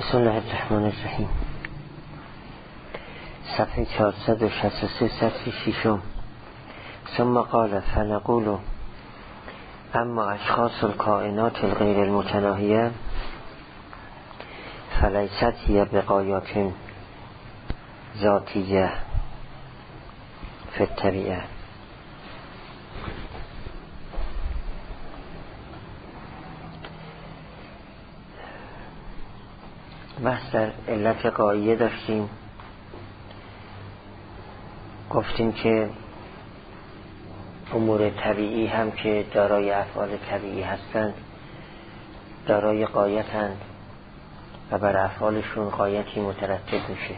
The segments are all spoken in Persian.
بسم الله الرحمن الرحیم. صفحه 463 سطر ششم. ثم قال فنقول اما اشخاص الکائنات الغیر المتناهیه فلیست هی بقایات ذاتیه فی الطبیعه. بحث در علت غایه داشتیم. گفتیم که امور طبیعی هم که دارای افعال طبیعی هستند دارای غایتند و بر افعالشون غایتی مترتب میشه.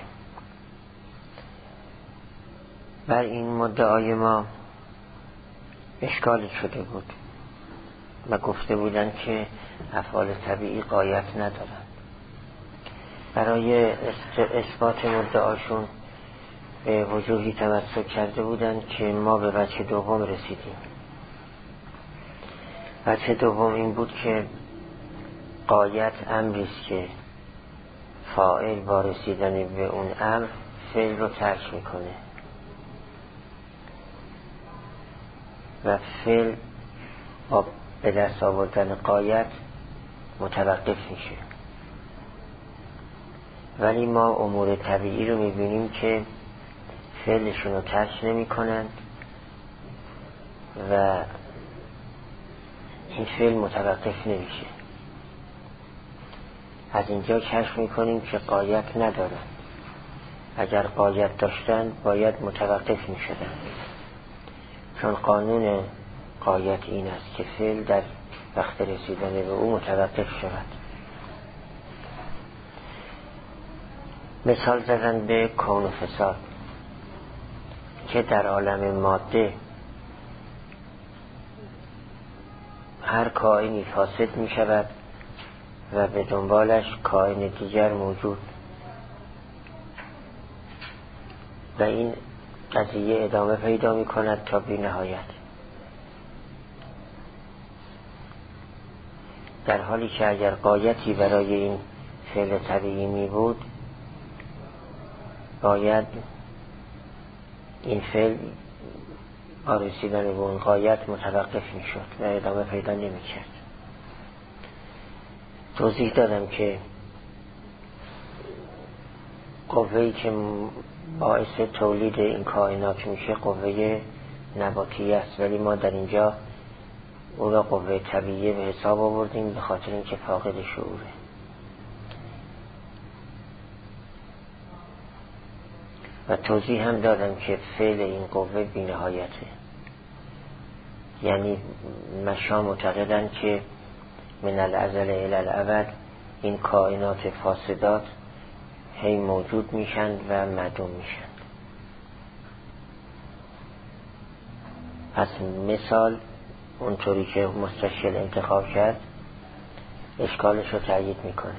بر این مدعای ما اشکالی شده بود و گفته بودن که افعال طبیعی غایت ندارند. برای اثبات مدعاشون به وجوهی تمسک کرده بودند که ما به وجه دوم رسیدیم. وجه دوم این بود که غایت امریست که فاعل با رسیدن به اون امر فعل رو ترک میکنه و فعل با به دست آوردن غایت متوقف میشه. ولی ما امور طبیعی رو میبینیم که فعلشون رو ترک نمی کنند و این فعل متوقف نمیشه. از اینجا کشف میکنیم که غایت ندارند. اگر غایت داشتند باید متوقف میشدند، چون قانون غایت این است که فعل در وقت رسیدن به او متوقف شود. مثال زدن به کون و فساد که در عالم ماده هر کائنی فاسد می شود و به دنبالش کائن دیگر موجود و این قضیه ادامه پیدا می کند تا بی نهایت، در حالی که اگر غایتی برای این فعل طبیعی می بود باید این فعل با رسیدن به اون غایت متوقف می شد و ادامه پیدا نمی کرد. توضیح دادم که قوه‌ای که باعث تولید این کائنات میشه قوه نباتی است، ولی ما در اینجا او را قوه طبیعی به حساب آوردیم به خاطر اینکه فاقد شعوره. و توضیح هم دادم که فعل این قوه بی نهایته، یعنی مشا معتقدن که من الازل الی الابد این کائنات فاسدات هی موجود میشن و معدوم میشن. پس مثال اونطوری که مستشکل انتخاب کرد اشکالش رو تأیید میکنه.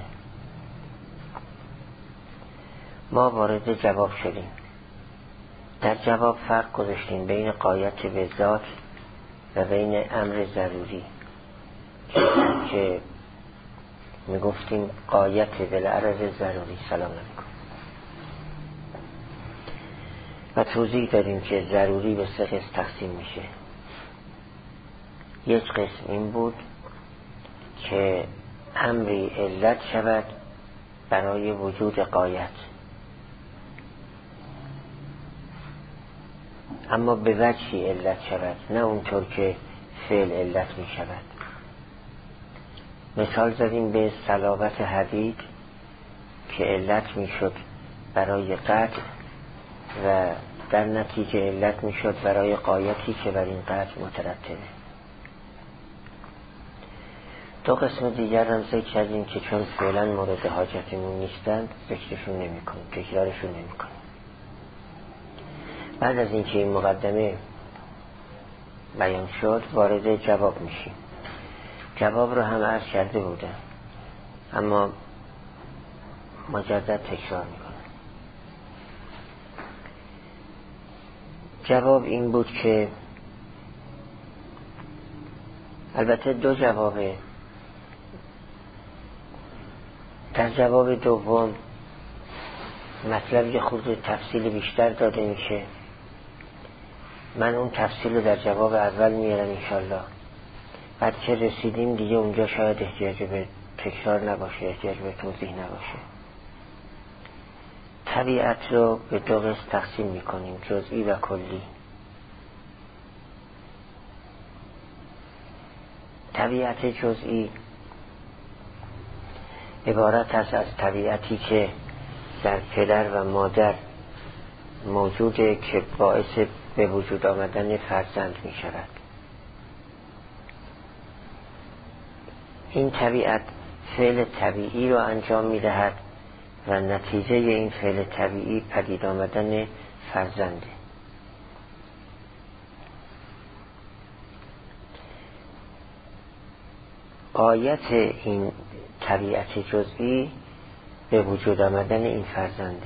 ما وارد جواب شدیم. در جواب فرق گذاشتیم بین غایت به ذات و بین امر ضروری که میگفتیم غایت بالعرض ضروری. سلام علیکم. و توضیح دادیم که ضروری به 3 قسم تقسیم میشه. یک قسم این بود که امری علت شود برای وجود غایت، اما به وجهی علت شود، نه اونطور که فعل علت می شود. مثال زدیم به صلابت حدید که علت می شد برای قطع و در نتیجه علت می شد برای غایتی که بر این قطع مترتبه. 2 قسم دیگر هم ذکر کردیم که چون فعلا مورد حاجتمون نیستند ذکرشون نمی کنیم، تکرارشون نمی کنیم. بعد از اینکه این مقدمه بیان شد وارد جواب میشیم. جواب رو هم عرض کرده بودم اما مجدد تکرار میکنم. جواب این بود که البته 2 جوابه. در جواب دوم مطلب یه خورده تفصیل بیشتر داده میشه. من اون تفصیل رو در جواب اول میارم انشالله. بعد که رسیدیم دیگه اونجا شاید احتیاج به تکرار نباشه، احتیاج به توضیح نباشه. طبیعت رو به دو قسم تقسیم میکنیم، جزئی و کلی. طبیعت جزئی عبارت است از طبیعتی که در پدر و مادر موجوده که باعث به وجود آمدن فرزند می شود. این طبیعت فعل طبیعی رو انجام می دهد و نتیجه این فعل طبیعی پدید آمدن فرزنده. غایت این طبیعت جزئی به وجود آمدن این فرزنده.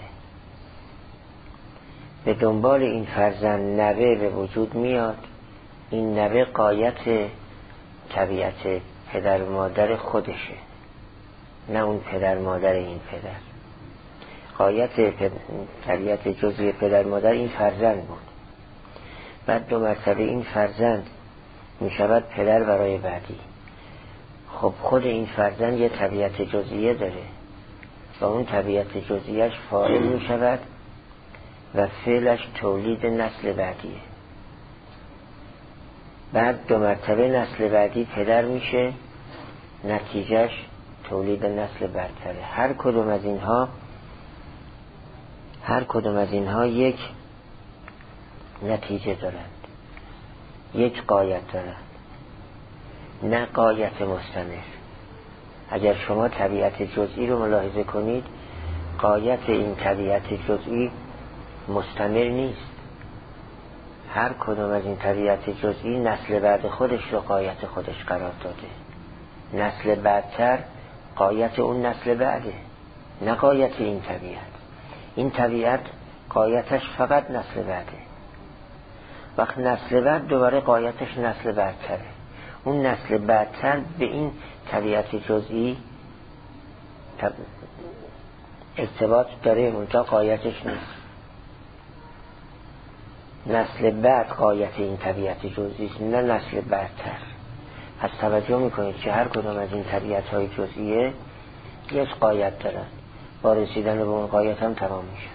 به دنبال این فرزند نوه به وجود میاد. این نوه غایت طبیعت پدر و مادر خودشه، نه اون پدر مادر این پدر. غایت طبیعت جزئی پدر مادر این فرزند بود. بعد دو مرتبه این فرزند می شود پدر برای بعدی. خب خود این فرزند یه طبیعت جزئیه داره و اون طبیعت جزئیش فاعل می شود و فعلش تولید نسل بعدیه. بعد دو مرتبه نسل بعدی پدر میشه، نتیجهش تولید نسل برتره. هر کدوم از اینها یک نتیجه دارند، یک غایت دارند، نه غایت مستمر. اگر شما طبیعت جزئی رو ملاحظه کنید، غایت این طبیعت جزئی مستمر نیست. هر کدوم از این طبیعت جزئی نسل بعد خودش رو غایت خودش قرار داده. نسل بعدتر غایت اون نسل بعده، نه غایت این طبیعت. این طبیعت غایتش فقط نسل بعده. وقت نسل بعد دوباره غایتش نسل بعدتره. اون نسل بعدتر به این طبیعت جزئی ارتباط داره، منتها غایتش نیست. نسل بعد غایت این طبیعت جزئی، نه نسل بعدتر. پس توجه میکنید که هر کدام از این طبیعت های جزئیه یک غایت دارن، با رسیدن به اون غایت هم تمام میشه.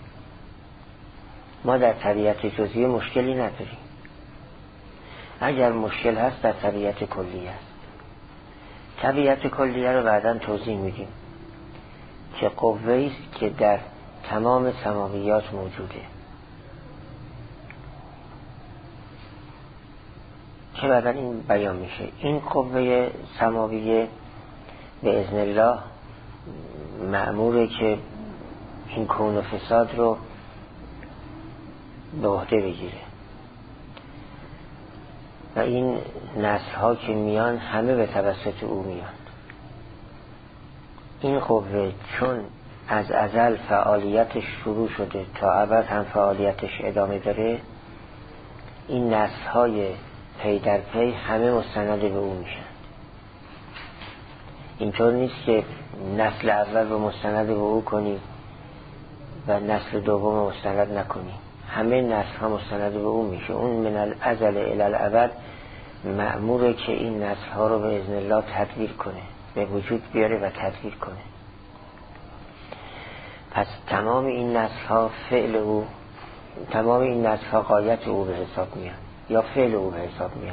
ما در طبیعت جزئی مشکلی نداریم. اگر مشکل هست در طبیعت کلیه است. طبیعت کلیه رو بعداً توضیح میدیم که قوه‌ای است که در تمام سماویات موجوده، که بعداً این بیان میشه. این قوه سماویه به اذن الله مأموره که این کون و فساد رو به عهده بگیره و این نسل ها که میان همه به توسط او میان. این قوه چون از ازل فعالیتش شروع شده تا ابد هم فعالیتش ادامه داره، این نسل های پی در پی همه مستند به او میشن. اینطور نیست که نسل اول رو مستند به او کنی و نسل دوم مستند نکنی. همه نسل ها مستند به او میشه. اون من الازل الی الابد مأموره که این نسل ها رو به اذن الله تدبیر کنه، به وجود بیاره و تدبیر کنه. پس تمام این نسل ها فعل او، تمام این نسل ها غایت او به حساب میان یا فعل او به حساب میان.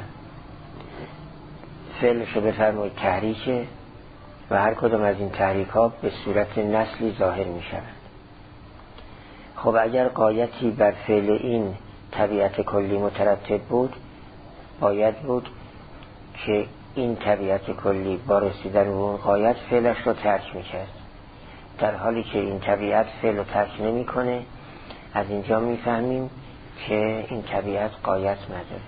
فعلشو بفرمایید تحریکه و هر کدوم از این تحریک ها به صورت نسلی ظاهر می شود. خب اگر غایتی بر فعل این طبیعت کلی مترتب بود، باید بود که این طبیعت کلی با رسیدن به اون غایت فعلش رو ترک می کرد. در حالی که این طبیعت فعل رو ترک نمی کنه، از اینجا می فهمیم که این طبیعت غایت نداره.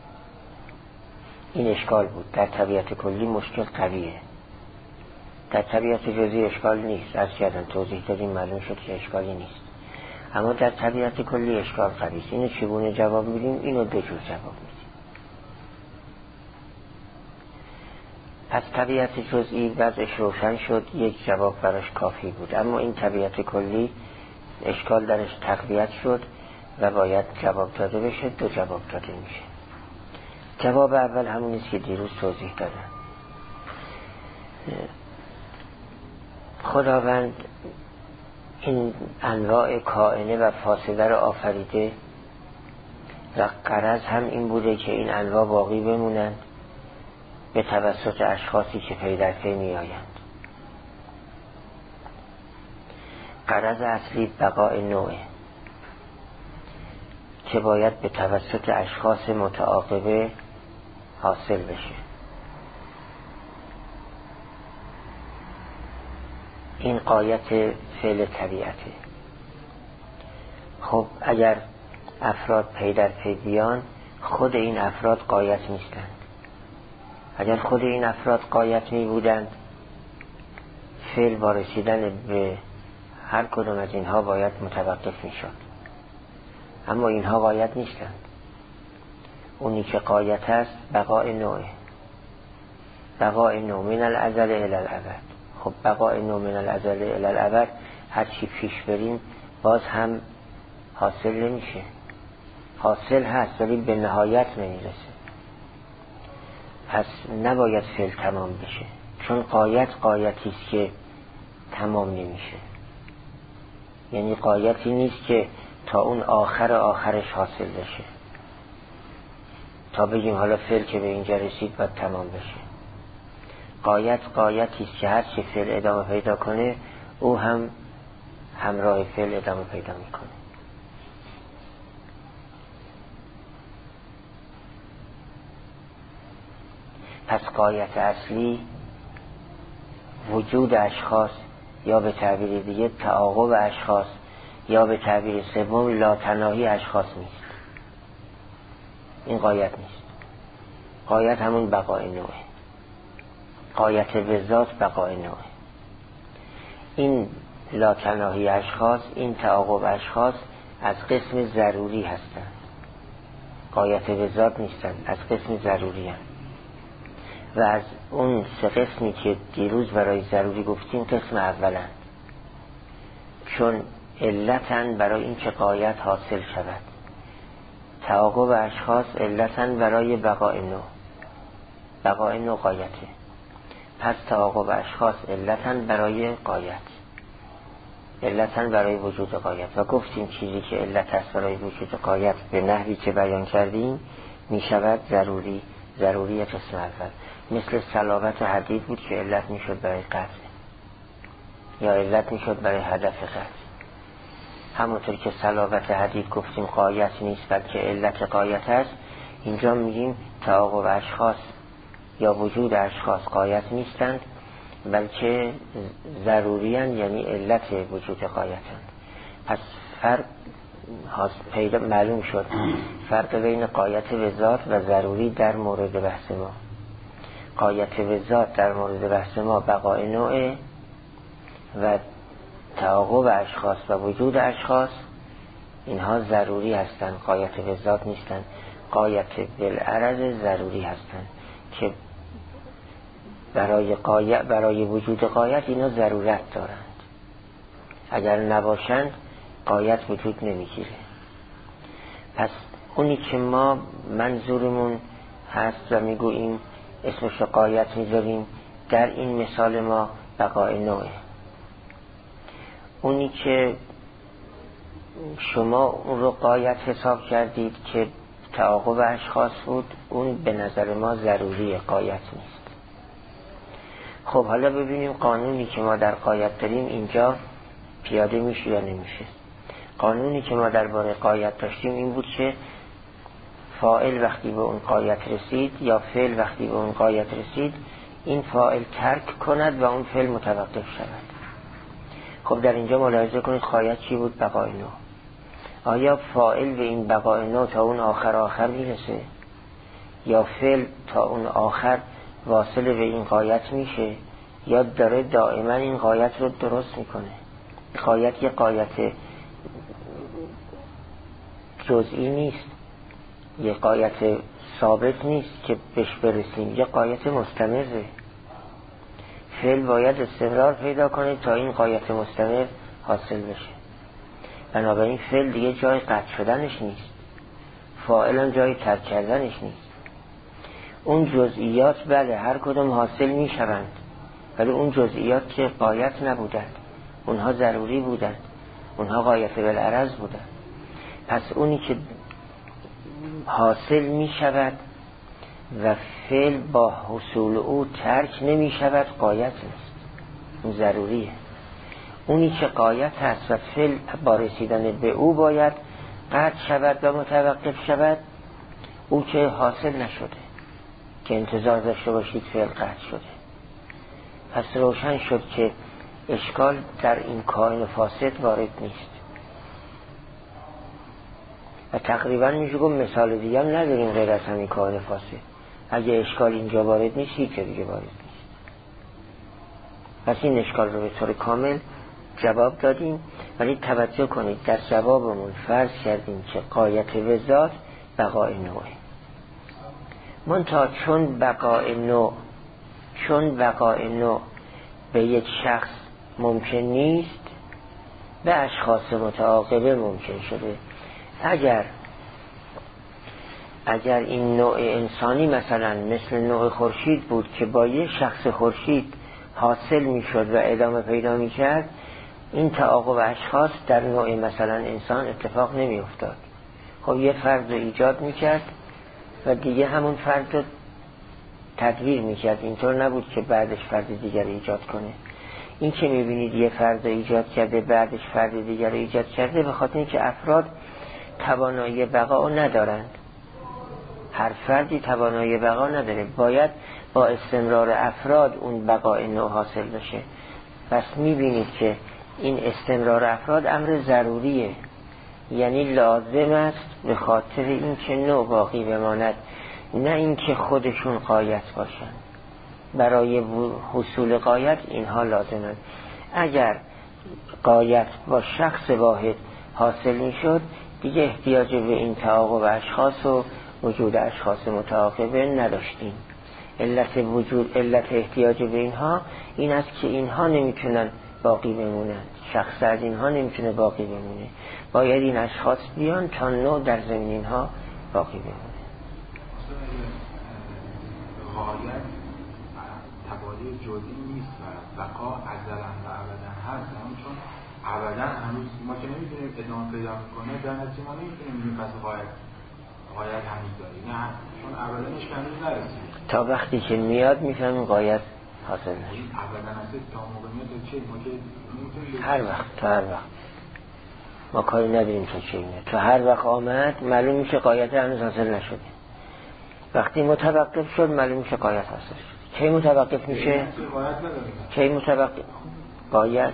این اشکال بود. در طبیعت کلی مشکل قویه، در طبیعت جزئی اشکال نیست. از کردن توضیح دادیم معلوم شد که اشکالی نیست. اما در طبیعت کلی اشکال قوی است. اینو چگونه جواب میدیم؟ اینو دو جور جواب میدیم. پس طبیعت جزئی وضعش روشن شد، یک جواب براش کافی بود. اما این طبیعت کلی اشکال درش تقویت شد و باید جواب داده بشه. دو جواب داده میشه. جواب اول همونیست که دیروز توضیح دادم. خداوند این انواع کائنه و فاصله رو آفریده و غرض هم این بوده که این انواع باقی بمونند به توسط اشخاصی که پی در پی می آیند. غرض اصلی بقای نوعه که باید به توسط اشخاص متعاقبه حاصل بشه. این غایت فعل طبیعته. خب اگر افراد پی در پی بیان، خود این افراد غایت نیستند. اگر خود این افراد غایت می بودند، فعل با رسیدن به هر کدوم از اینها باید متوقف می شد. اما اینها غایت نیستند. اونی که غایت است بقای نوعه. بقای نوع من الازل الی الابد. خب بقای نوع من الازل الی الابد هر چی پیش بریم باز هم حاصل نمیشه. حاصل هست ولی به نهایت نمیرسه. پس نباید فعل تمام بشه، چون غایتی است که تمام نمیشه. یعنی غایتی نیست که تا اون آخرش حاصل بشه، تا بگیم حالا فعل که به اینجا رسید باید تمام بشه. غایتی است که هر چی فعل ادامه پیدا کنه او هم همراه فعل ادامه پیدا میکنه. پس غایت اصلی وجود اشخاص، یا به تعبیر دیگه تعاقب اشخاص، یا به تعبیر سوم لاتناهی اشخاص نیست. این غایت نیست. غایت همون بقای نوعه. غایت به ذات بقای نوعه. این لاتناهی اشخاص، این تعاقب اشخاص از قسم ضروری هستند. غایت به ذات نیستند، از قسم ضروری هستند. و از اون سه قسمی که دیروز برای ضروری گفتیم قسم اولند، چون علتن برای این که غایت حاصل شود. تعاقب اشخاص علتن برای بقای نوع. بقای نوع غایته. پس تعاقب اشخاص علتن برای غایت، علتن برای وجود غایت. و گفتیم چیزی که علت است برای وجود غایت به نحوی که بیان کردیم می شود ضروری. ضروری قسم اول. مثل صلابت حدید بود که علت می شد برای قطع، یا علت می شد برای هدف قطع. همونطور که صلابت حدید گفتیم غایت نیست بلکه علت غایت است، اینجا میگیم تعاقب اشخاص یا وجود اشخاص غایت نیستند بلکه ضروریان، یعنی علت وجود غایتند. پس فرق پیدا معلوم شد، فرق بین غایت به ذات و ضروری در مورد بحث ما. غایت به ذات در مورد بحث ما بقای نوعه و تعاقب اشخاص و وجود اشخاص اینها ضروری هستند، غایت به ذات نیستند. غایت بالعرض ضروری هستند که برای وجود غایت اینا ضرورت دارند. اگر نباشند غایت وجود نمیگیره. پس اونی که ما منظورمون هست و میگوییم اسمش غایت میذاریم، در این مثال ما بقای نوعه. اونی که شما اون رو غایت حساب کردید که تعاقب اشخاص بود، اون به نظر ما ضروری، غایت نیست. خب حالا ببینیم قانونی که ما در غایت داریم اینجا پیاده میشه یا نمیشه. قانونی که ما درباره غایت داشتیم این بود که فاعل وقتی به اون غایت رسید یا فعل وقتی به اون غایت رسید، این فاعل ترک کند و اون فعل متوقف شود. خب در اینجا ملاحظه کنید غایت چی بود؟ بقای نوع. آیا فاعل به این بقای نوع تا اون آخر میرسه یا فعل تا اون آخر واصل به این غایت میشه یا داره دائما این غایت رو درست میکنه؟ غایت یه غایت جزئی نیست، یه غایت ثابت نیست که بهش برسیم، یه غایت مستمره. فعل باید استمرار پیدا کنه تا این غایت مستمر حاصل بشه. بنابراین فعل دیگه جای قطع شدنش نیست، فاعلا جای ترک کردنش نیست. اون جزئیات بله هر کدوم حاصل می شوند، ولی اون جزئیات که غایت نبودند، اونها ضروری بودند، اونها غایت بالعرض بودند. پس اونی که حاصل می شود و فعل با حصول او ترک نمی شود غایت نیست، اون ضروریه. اونی که غایت هست و فعل با رسیدن به او باید قطع شود و متوقف شود، او که حاصل نشده که انتظار داشته باشید فعل قطع شده. پس روشن شد که اشکال در این کائن فاسد وارد نیست و تقریبا میشه گفت مثال دیگه هم نداریم غیر از همین کائن فاسد. اگه اشکال اینجا وارد نیست هیچ دیگه وارد نیست. پس این اشکال رو به طور کامل جواب دادیم. ولی توجه کنید در جوابمون فرض کردیم که غایت وذات بقای نوعه. منتها چون بقای نوع به یک شخص ممکن نیست، به اشخاص متعاقبه ممکن شده. اگر این نوع انسانی مثلا مثل نوع خورشید بود که با یک شخص خورشید حاصل میشد و ادامه پیدا میکرد، این تعاقب اشخاص در نوع مثلا انسان اتفاق نمی افتاد. خب یه فرد رو ایجاد میکرد و دیگه همون فرد رو تدویر میکرد، اینطور نبود که بعدش فرد دیگر ایجاد کنه. این که میبینید یه فرد رو ایجاد کرده بعدش فرد دیگر رو ایجاد کرده، به خاطر اینکه افراد توانایی بقا ندارند. هر فردی توانایی بقا نداره، باید با استمرار افراد اون بقای نوع حاصل بشه. پس میبینید که این استمرار افراد امر ضروریه، یعنی لازم است به خاطر اینکه نوع باقی بماند، نه اینکه خودشون غایت باشن. برای حصول غایت اینها لازمند. اگر غایت با شخص واحد حاصل میشد، دیگه احتیاج به این تعاقب اشخاص و وجود اشخاص متعاقبه نداشتیم. علت احتیاج به اینها این است که اینها نمیتونن باقی بمونن، شخص از اینها نمیتونه باقی بمونه، باید این اشخاص بیان تا نوع در زمین اینها باقی بمونه. غایت تبادل جزئی نیست و بقا ازلا و ابدا هست، چون ابدا هنوز ما که نمیتونیم ادامه پیدا کنه، در نتیجه ما نمیتونیم بگیم پس غایت هنوز داری، نه، چون ابداش هنوز نرسید. تا وقتی که میاد میفهمیم غایت حاصل نشد. ابدا هست تا موقع میاد چه ما که نمیتونیم تا هر وقت ما کاری نداریم تا چه میاد. تا هر وقت آمد معلوم میشه غایت هنوز حاصل نشده. وقتی متوقف شد معلوم میشه غایت حاصل شد. کی متوقف میشه؟ کی متوقف؟ غایت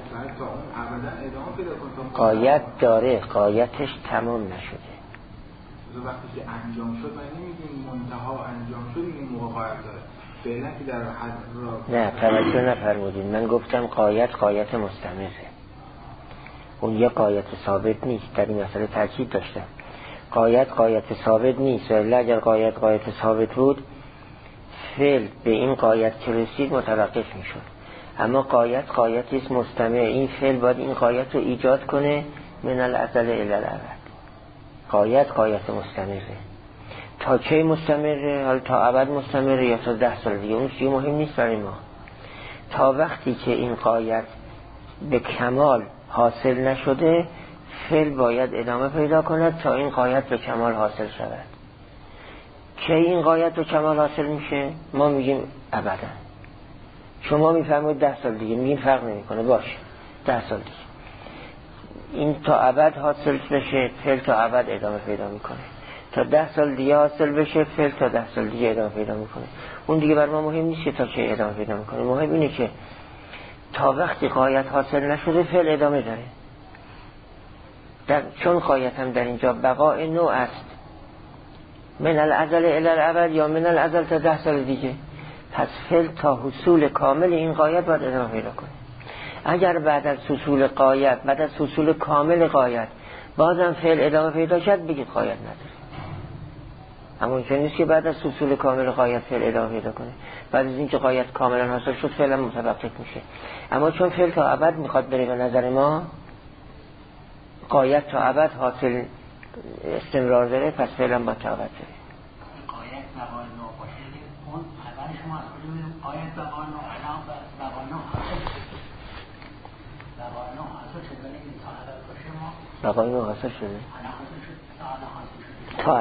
داره، غایتش تمام نشده. وقتی که انجام شد من نمیگیم منتها انجام شد این موقع غایت داره. فعلا که در حد را نه توجه نفرمودید. من گفتم غایت مستمره. اون یه غایت ثابت نیست. در این مسئله تاکید داشتم. غایت ثابت نیست. ولی اگر غایت ثابت بود، فعل به این غایت که رسید متوقف میشد. اما غایتی است مستمر. این فعل باید این غایت رو ایجاد کنه من الازل الی الابد. غایت مستمره. تا چه مستمره؟ حالا تا ابد مستمره یا تا 10 سال دیگه، اون چیزی مهم نیست برای ما. تا وقتی که این غایت به کمال حاصل نشده، فعل باید ادامه پیدا کند تا این غایت به کمال حاصل شود. که این غایت به کمال حاصل میشه؟ ما میگیم ابدا. شما میفهمید 10 سال دیگه، میگیم فرق نمیکنه، باشه 10 سال دیگه. این تا ابد حاصل بشه، فعل تا ابد ادامه پیدا میکنه. تا 10 سال دیگه حاصل بشه، فعل تا 10 سال دیگه ادامه پیدا میکنه. اون دیگه بر ما مهم نیست که تا چه ادامه پیدا میکنه. مهم اینه که تا وقتی غایت حاصل نشده فعل ادامه داره. چون غایت هم در اینجا بقای نوع است، من الازل الی الابد یا من الازل تا 10 سال دیگه. پس فعل تا حصول کامل این غایت باید ادامه پیدا کنه. اگر بعد از حصول کامل غایت بازم فعل ادامه پیدا کرد، بگید غایت نداره. اما اینجا نیست که بعد از حصول کامل غایت فعل ادامه پیدا کنه. بعد از اینکه غایت کاملا حاصل شد فعل متوقف میشه. اما چون فعل تا ابد میخواد بره به نظر ما، غایت تا ابد حاصل استمرار داره، پس فعلا با تا ابد داره. غایت بقای نو باشه اون اول شما از کجا میدونید غایت بقای نو الان بقای نو حاصل شده این تا ابد باشه ما بقای نو حاصل شده تا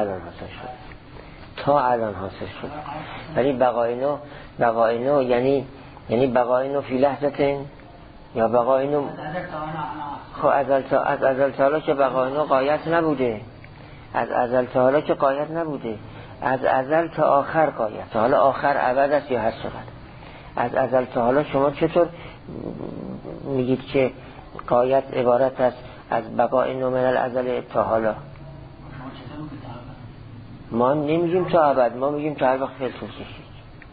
الان حاصل شد. ولی بقای نو یعنی بقای نو فی لحظه یا بقای نو خب از ازل تا حالا که بقای نو غایت نبوده، از ازل تا حالا که غایت نبوده، از ازل تا آخر غایت، تا حالا آخر ابد است یا هر چقدر. از ازل تا حالا شما چطور میگید که غایت عبارت است از بقای نو من الازل تا حالا؟ ما نمیگیم تا ابد، ما میگیم تا هر وقت فعل طول کشید.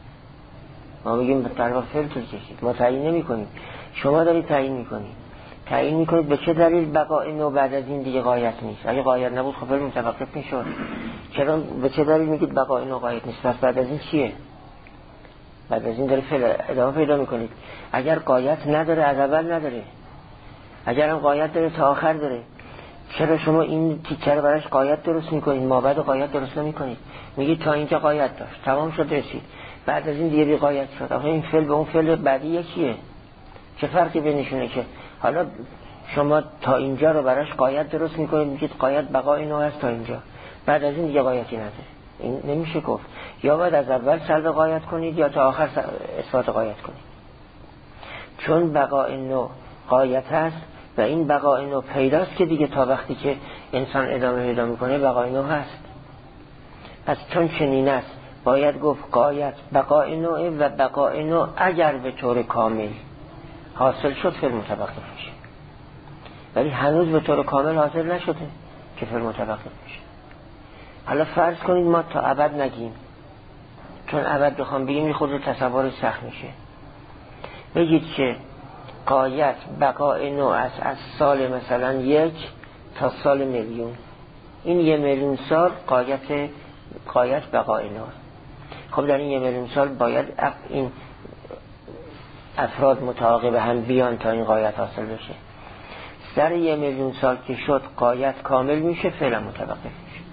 ما تعیین نمی کنیم، شما دارید تعیین میکنید به چه دلیل بقای نو بعد از این دیگه غایت نیست. اگه غایت نبود خب فعل متوقف میشد. چرا به چه دلیل میگید بقای نو غایت نیست؟ پس بعد از این چیه؟ بعد از این داره فعل ادامه پیدا میکنید. اگر غایت نداره از اول نداره، اگر هم غایت داره تا آخر داره، چرا شما این تیکه رو براش غایت درست میکنید، مابعد غایت درست نمیکنید؟ میگید تا اینجا غایت داشت، تمام شد رسید، بعد از این دیگه بی غایت شد. آخه این فعل به اون فعل بعدی یکیه، چه فرقی بینشونه که حالا شما تا اینجا رو براش غایت درست میکنید، میگید غایت بقای نو هست تا اینجا، بعد از این دیگه غایتی نداره. این نمیشه گفت. یا باید از اول سلب غایت کنید یا تا آخر اثبات غایت کنید. چون بقای نو غایت هست و این بقای نو پیداست که دیگه تا وقتی که انسان ادامه پیدا میکنه بقای نو هست. پس چون چنین است باید گفت غایت بقای نوعه و بقای نو اگر به طور کامل حاصل شد فعل متوقف میشه، ولی هنوز به طور کامل حاصل نشده که فعل متوقف میشه. حالا فرض کنید ما تا ابد نگیم، چون ابد بخوام بگیم خود تصور سخت میشه. بگید که غایت بقای نو است از سال مثلا 1 تا سال میلیون، این 1,000,000 سال غایت بقای نو. خب در این 1,000,000 سال باید این افراد متعاقب هم بیان تا این غایت حاصل بشه. در 1,000,000 سال که شد غایت کامل میشه، فعلا متوقف میشه.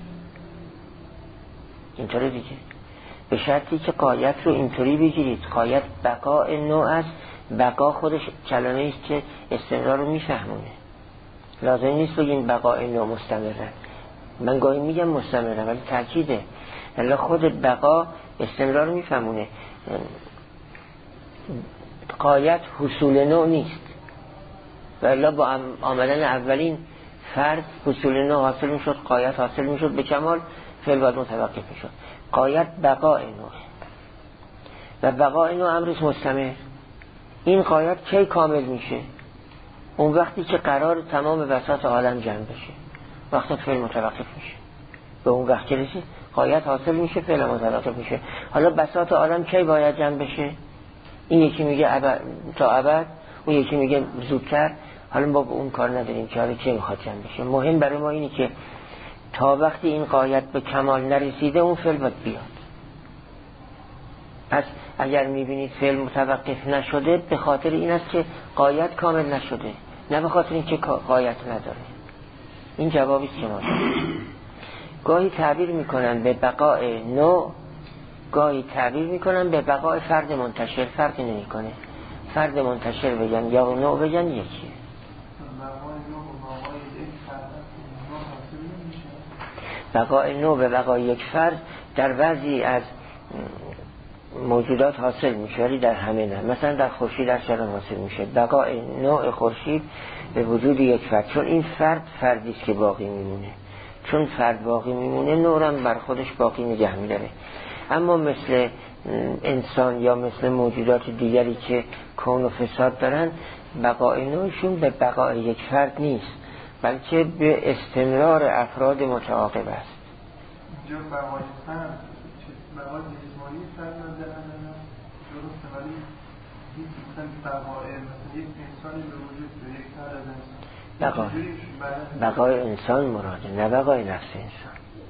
اینطوری دیگه، به شرطی که غایت رو اینطوری بگیرید غایت بقای نو است. بقا خودش کلمه است که استمرار رو میفهمونه. لازم نیست بگین بقای نو مستمره. من گاهی میگم مستمره ولی تأکیده، الا خود بقا استمرار رو میفهمونه. غایت حصول نوع نیست، ولی با آمدن اولین فرد حصول نوع حاصل میشد، غایت حاصل میشد به کمال، فعل باید متوقف میشد. غایت بقای نوع و بقای نوع امرش مستمر. این غایت کی کامل میشه؟ اون وقتی که قرار تمام بساط عالم جمع بشه، وقتی فعل متوقف میشه. به اون وقت که رسید غایت حاصل میشه، فعل متوقف میشه. حالا بساط عالم کی باید جمع بشه؟ این یکی میگه تا ابد، اون یکی میگه زودتر. حالا ما به اون کار نداریم که حالا کی میخواد جمع بشه. مهم برای ما اینه که تا وقتی این غایت به کمال نرسیده اون فعل باید بیاد. پس اگر میبینید فعل متوقف نشده به خاطر این است که غایت کامل نشده، نه به خاطر این که غایت نداره. این جوابی است که ما داریم. گاهی تعبیر میکنن به بقای نوع، گاهی تعبیر میکنن به بقای فرد منتشر. فرقی نمیکنه، فرد منتشر بگن یا نوع بگن یکیه. بقای نوع به بقای یک فرد در بعضی از موجودات حاصل میشه ولی در همه نه. مثلا در خورشید در چرا حاصل میشه بقای نوع خورشید به وجود یک فرد، چون این فرد فردی است که باقی میمونه. چون فرد باقی میمونه نورم بر خودش باقی نگه میداره. اما مثل انسان یا مثل موجودات دیگری که کون و فساد دارن، بقای نوعشون به بقای یک فرد نیست بلکه به استمرار افراد متعاقب است. اینجا بقای فرد بقای جسمانی فرد نظرن درسته، ولی این مثلا بقای مثلا یک انسانی به وجود به یک فرد از انسان بقای انسان مراده، نه بقای نفس انسان.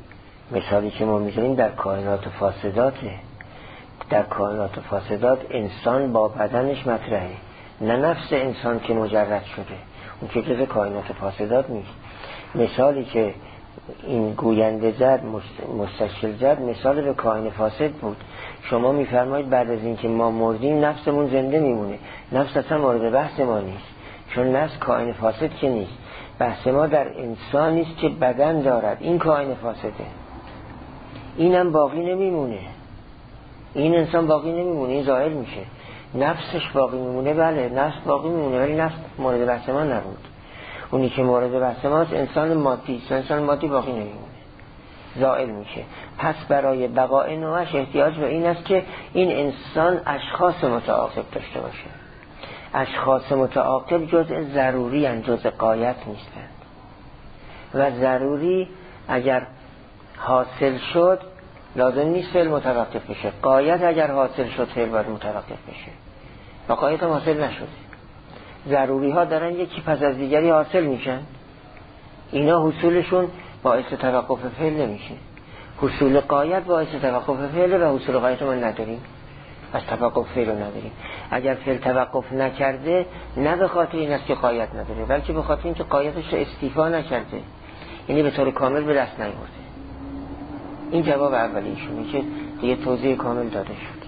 مثالی که ما میزنیم در کائنات فاسداته. در کائنات فاسدات انسان با بدنش مطرحه، نه نفس انسان که مجرد شده، اون که جز کائنات فاسدات نیست. مثالی که این گوینده زد، مستشکل زد، مثال به کائن فاسد بود. شما میفرمایید بعد از اینکه ما مردیم نفسمون زنده میمونه. نفس اصلا مورد بحث ما نیست، چون نفس کائن فاسد که نیست. بحث ما در انسان نیست که بدن دارد، این کائن فاسده. اینم باقی نمیمونه، این انسان باقی نمیمونه، این ظاهر میشه. نفسش باقی میمونه، بله نفس باقی میمونه، ولی نفس مورد بحث ما نبود. اونی که مورد بحث ماست انسان مادی، انسان مادی باقی نمیمونه، زائل میشه. پس برای بقای نوعش احتیاج به این است که این انسان اشخاص متعاقب داشته باشه. اشخاص متعاقب جزء ضروری هستند، جزء غایت نیستند. و ضروری اگر حاصل شد لازم نیست فعل متوقف بشه. غایت اگر حاصل شد فعل باید متوقف بشه، و غایت هم حاصل نشده. ضروری ها دارن یکی پس از دیگری حاصل میشن، اینا حصولشون باعث توقف فعل نمیشه. حصول غایت باعث توقف فعل و حصول غایت ما نداریم، پس توقف فعل رو نداریم. اگر فعل توقف نکرده نه به خاطر این است که غایت نداره، بلکه به خاطر این که غایتش رو استیفا نکرده، یعنی به طور کامل به دست نیاورده. این جواب اولیشونه که دیگه توضیح کامل داده شد.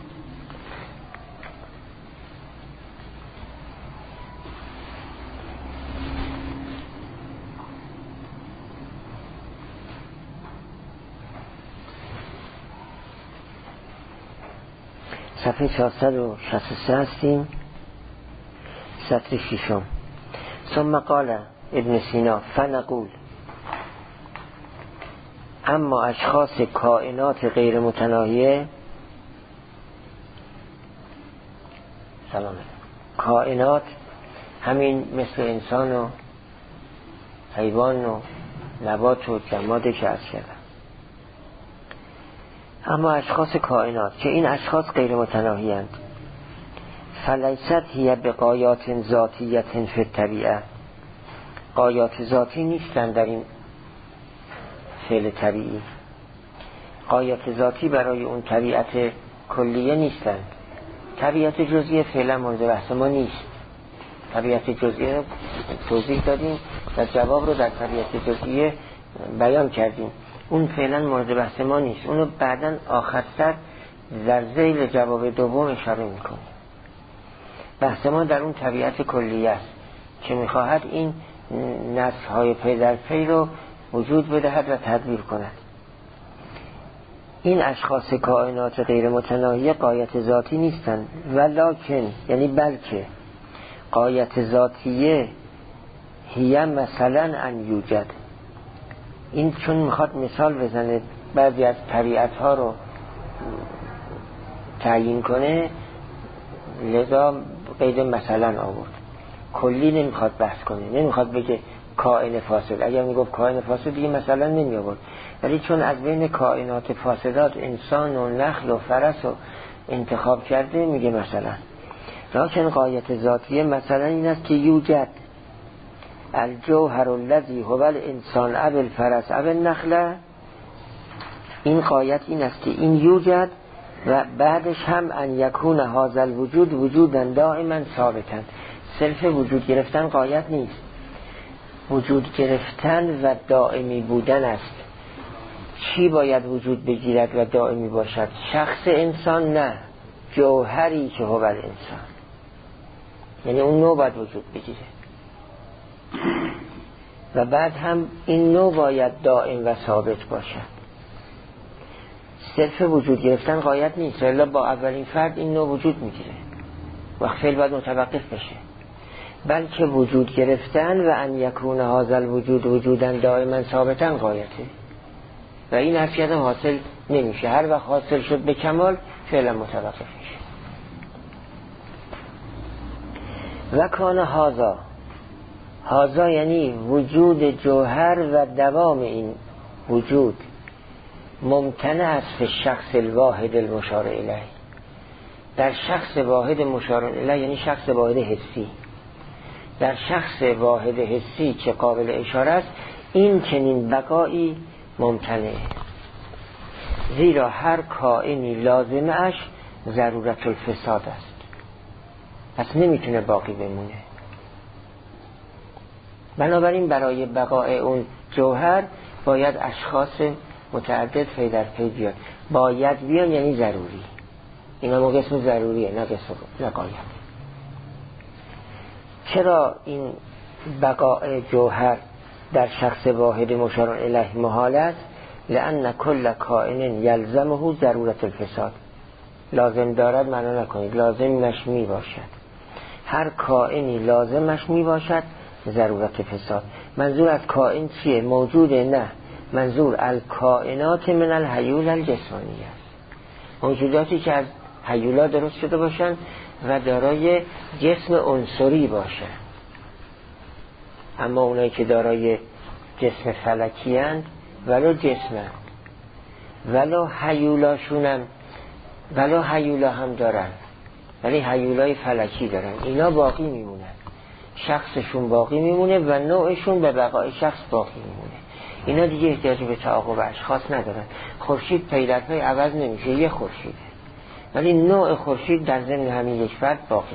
صفحه 463 هستیم، سطر 6. ثم قال ابن سینا فنقول اما اشخاص کائنات غیر متناهیه، سلام، کائنات همین مثل انسان و حیوان و نبات و جماده که عرض کردم. اما اشخاص کائنات که این اشخاص غیر متناهی اند، فلیست هی بقایات ذاتیت فی الطبیعه، قایات ذاتی نیستن در این فعل طبیعی. قایات ذاتی برای اون طبیعت کلیه نیستن. طبیعت جزئیه فعلا مورد بحث ما نیست. طبیعت جزئیه توضیح دادیم و جواب رو در طبیعت جزئیه بیان کردیم، اون فعلا مورد بحث ما نیست. اونو بعداً آخرتر در ذیل جواب دوم اشاره میکنیم. بحث ما در اون طبیعت کلیه است که میخواهد این نسل‌های پی در پی رو وجود بدهد و تدبیر کند. این اشخاص کائنات غیر متناهی قایت ذاتی نیستند، ولکن یعنی بلکه قایت ذاتیه هی مثلا ان یوجد. این چون میخواد مثال بزنه بعضی از طبیعت ها رو تعیین کنه، لذا قید مثلا آورد. کلی نمیخواد بحث کنه، نمیخواد بگه کائن فاسد. اگر میگفت کائن فاسد دیگه مثلا نمی آورد، ولی چون از بین کائنات فاسدات انسان و نخل و فرس رو انتخاب کرده میگه مثلا. لکن قایت ذاتیه مثلا این است که یوجد الجوهر الذی هو الانسان اب الفرس اب النخله. این قایت این است که این یوجد و بعدش هم ان یکون هذا الوجود وجودا دائما ثابتا. صرف وجود گرفتن قایت نیست، وجود گرفتن و دائمی بودن است. چی باید وجود بگیرد و دائمی باشد؟ شخص انسان نه، جوهری که هو الانسان، یعنی اون نوع باید وجود بگیره و بعد هم این نوع باید دائم و ثابت باشد. صرف وجود گرفتن غایت نیست، ولی با اولین فرد این نوع وجود میگیره و فعل باید متوقف بشه. بلکه وجود گرفتن و ان یکون هذا الوجود وجودا دائما ثابتا غایته و این حرفیت هم حاصل نمیشه. هر وقت حاصل شد به کمال فعلا متوقف میشه. و کان هذا یعنی وجود جوهر و دوام این وجود ممتنع است به شخص الواحد المشار الیه، در شخص واحد مشار الیه یعنی شخص واحد حسی. در شخص واحد حسی که قابل اشاره است این چنین بقایی ممتنعه. زیرا هر کائنی لازمش ضرورت الفساد است، پس نمیتونه باقی بمونه. بنابراین برای بقای اون جوهر باید اشخاص متعدد پی در پی بیاد. باید بیان یعنی ضروری، اینا ما قسم ضروریه نه قسم نقایت. چرا این بقای جوهر در شخص واحد مشار الیه محال است؟ لأن کل کائن یلزمه ضرورت الفساد. لازم دارد معنا نکنید، لازمش می باشد. هر کائنی لازمش می باشد ضرورت فساد. منظور از کائن چیه؟ موجوده؟ نه، منظور الکائنات من الهیول الجسمانی است، موجوداتی که از هیولا درست شده باشند و دارای جسم عنصری باشند. اما اونایی که دارای جسم فلکی اند ولو جسمند، ولو هیولا هم دارن ولی هیولای فلکی دارن، اینا باقی میمونن، شخصشون باقی میمونه و نوعشون به بقای شخص باقی میمونه. اینا دیگه احتیاجی به تعاقب اشخاص ندارن. خورشید پی در پی عوض نمیشه، یه خورشیده، ولی نوع خورشید در ضمن همین یک فرد باقیه.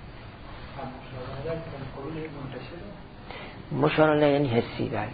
مشار یعنی حسی، بله،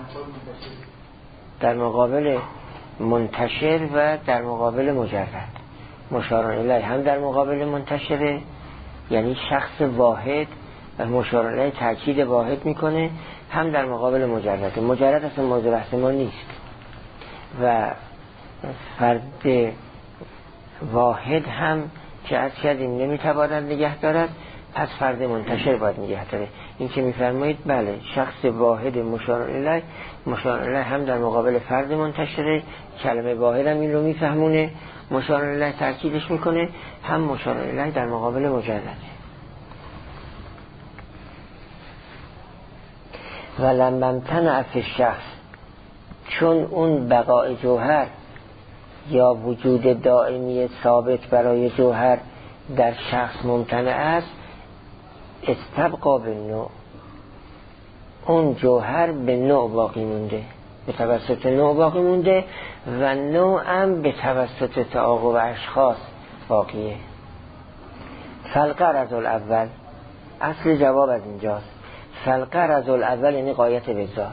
در مقابل منتشر و در مقابل مجرد. مشار الیه هم در مقابل منتشره یعنی شخص واحد و مشار الیه تاکید واحد میکنه، هم در مقابل مجرد. مجرد اصلا موضوع بحث ما نیست و فرد واحد هم که از کردیم نمیتواند نگه دارد، پس فرد منتشر باید نگه داره. این که میفرمایید بله، شخص واحد مشار الیه هم در مقابل فرد منتشره، کلمه واحد هم این رو میفهمونه، مشار الیه تاکیدش میکنه، هم مشار الیه در مقابل مجرده. و لم امتنع فی الشخص، چون اون بقای جوهر یا وجود دائمی ثابت برای جوهر در شخص ممتنع است، استبقا به نوع، اون جوهر به نوع باقی مونده، به توسط نوع باقی مونده و نوع هم به توسط تعاقب اشخاص باقیه. فالغرض الاول، اصل جواب از اینجاست، فالغرض الاول یعنی غایت به ذات.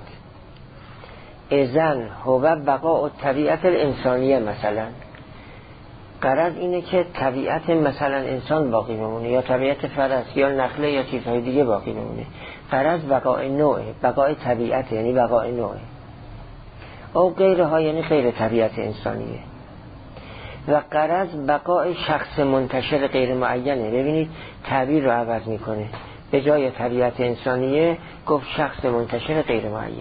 اذن هو بقاء الطبیعت الانسانیه، مثلا غرض اینه که طبیعت مثلا انسان باقی بمونه یا طبیعت فرس یا نخله یا چیزهای دیگه باقی بمونه. غرض بقای نوعه، بقای طبیعت یعنی بقای نوعه، او غیرها یعنی غیر طبیعت انسانیه. و غرض بقای شخص منتشر غیر معینه. ببینید تعبیر رو عوض میکنه، به جای طبیعت انسانیه گفت شخص منتشر غیر معین.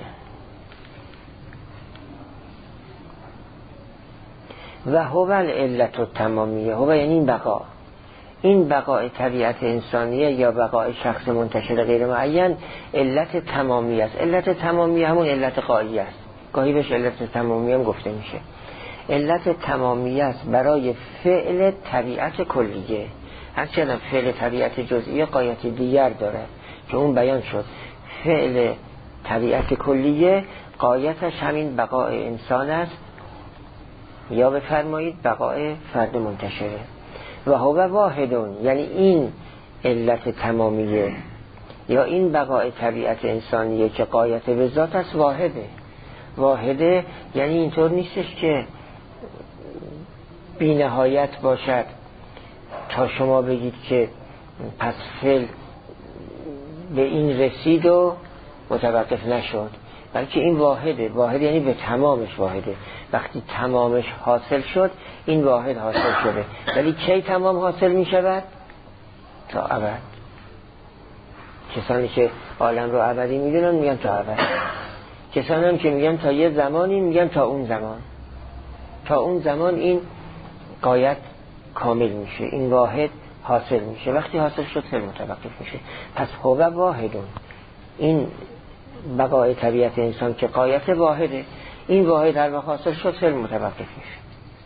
و هو العلت التمامیه، هو یعنی این بقا، این بقای طبیعت انسانیه یا بقای شخص منتشر غیر معین علت تمامی است. علت تمامی همون علت غایی است، گاهی بهش علت تمامی هم گفته میشه. علت تمامی است برای فعل طبیعت کلیه. هرچند فعل طبیعت جزئیه قایت دیگر داره که اون بیان شد. فعل طبیعت کلیه قایتش همین بقای انسان است یا بفرمایید بقای فرد منتشره. و هو واحدون یعنی این علت تمامیه یا این بقای طبیعت انسانیه که قایت به ذات است واحده یعنی اینطور نیستش که بی نهایت باشد تا شما بگید که پس فعل به این رسید و متوقف نشد، بلکه این واحد یعنی به تمامش واحده. وقتی تمامش حاصل شد این واحد حاصل شده، ولی کی تمام حاصل می شود؟ تا ابد. کسانی که عالم رو ابدی می دونن میگن تا ابد، کسانی هم که میگن تا یه زمانی میگن تا اون زمان این غایت کامل میشه، این واحد حاصل میشه. وقتی حاصل شد فعل متوقف میشه. پس هو واحدون، این بقای طبیعت انسان که غایت واحده، این واحد هر وقت حاصل شد فعل متوقف میشه.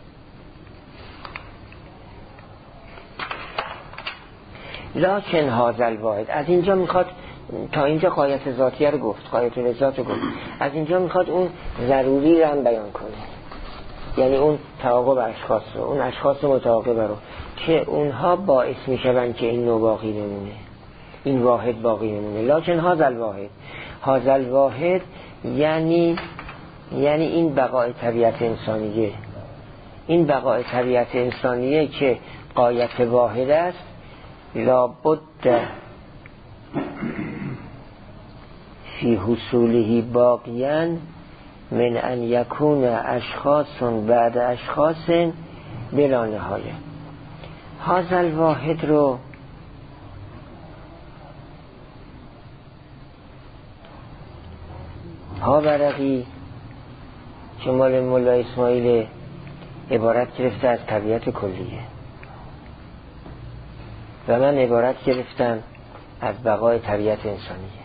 لکن هذا الواحد، از اینجا میخواد، تا اینجا غایت ذاتیه رو گفت، غایت ذات رو گفت، از اینجا میخواد اون ضروری رو هم بیان کنه. یعنی اون تعاقب اشخاص رو، اون اشخاص متعاقب رو که اونها باعث میشون که این نوع باقی بمونه، این واحد باقی بمونه. لکن هذا الواحد یعنی این بقای طبیعت انسانیه، این بقای طبیعت انسانیه که غایت واحد است. لابد فی حصوله باقیاً من ان یکون اشخاص بعد اشخاص بلا نهایه. هذا الواحد رو پاورقی که مال مولا اسماعیل عبارت گرفته از طبیعت کلیه و من عبارت گرفتم از بقای طبیعت انسانیه.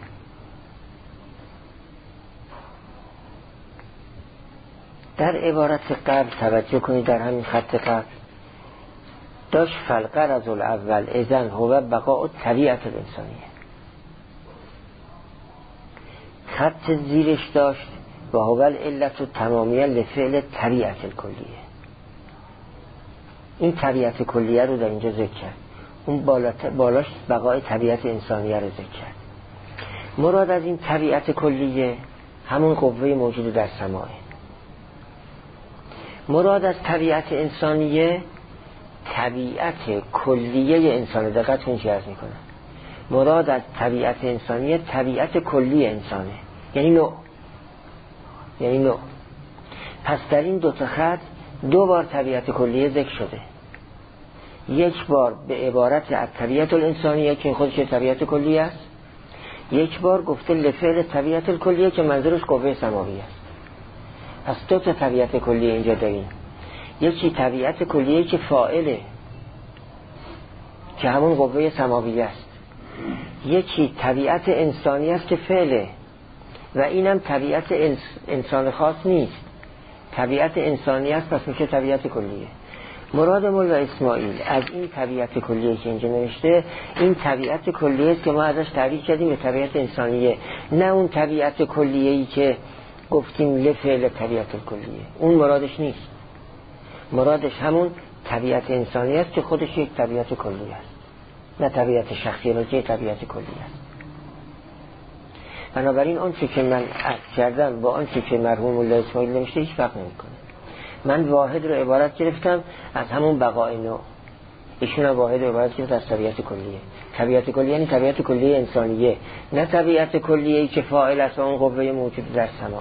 در عبارت قبل توجه کنید، در همین خط قبل داشت فالغرض الاول اذن هو بقاء طبیعت الانسانیه، خط زیرش داشت و هو العلت التمامیه لفعل طبیعت الکلیه. این طبیعت کلیه رو در اینجا ذکر کرد، اون بالاش بقای طبیعت انسانیه رو ذکر کرد. مراد از این طبیعت کلیه همون قوه موجود در سماعه. مراد از طبیعت انسانیه طبیعت کلیه انسانه. دقت کنید چی عرض میکنم. مراد از طبیعت انسانیه طبیعت کلی انسانه، یعنی نوع. پس در این دو تا خط دو بار طبیعت کلیه ذکر شده. یک بار به عبارت از طبیعت الانسانیه که خودش طبیعت کلیه است، یک بار گفته لفعل طبیعت الکلیه که منظورش قوه سماویه است. پس دو تا طبیعت کلیه اینجا داریم. یکی طبیعت کلیه که فاعله که همون قوه سماویه است، یکی طبیعت انسانی است که فعله و اینم طبیعت انسان خاص نیست، طبیعت انسانی است، پس میشه طبیعت کلیه. مراد مولا اسماعیل از این طبیعت کلیه که اینجا نوشته، این طبیعت کلیه است که ما ازش تعریف کردیم به طبیعت انسانیه، نه اون طبیعت کلیه‌ای که گفتیم لفعل طبیعت کلیه. اون مرادش نیست، مرادش همون طبیعت انسانی است که خودش یک طبیعت کلیه است، نه طبیعت شخصی بلکه طبیعت کلیه است. بنابراین آنچه که من عرض کردم با آنچه که مرحوم مولا اسماعیل نوشته هیچ فرق نمی‌کنه. من واحد رو عبارت گرفتم از همون بقای نوع، ایشون واحد رو عبارت گرفت از طبیعت کلیه. طبیعت کلیه یعنی طبیعت کلیه انسانیه، نه طبیعت کلیه‌ای که فاعل است اون قوه موجود در سما.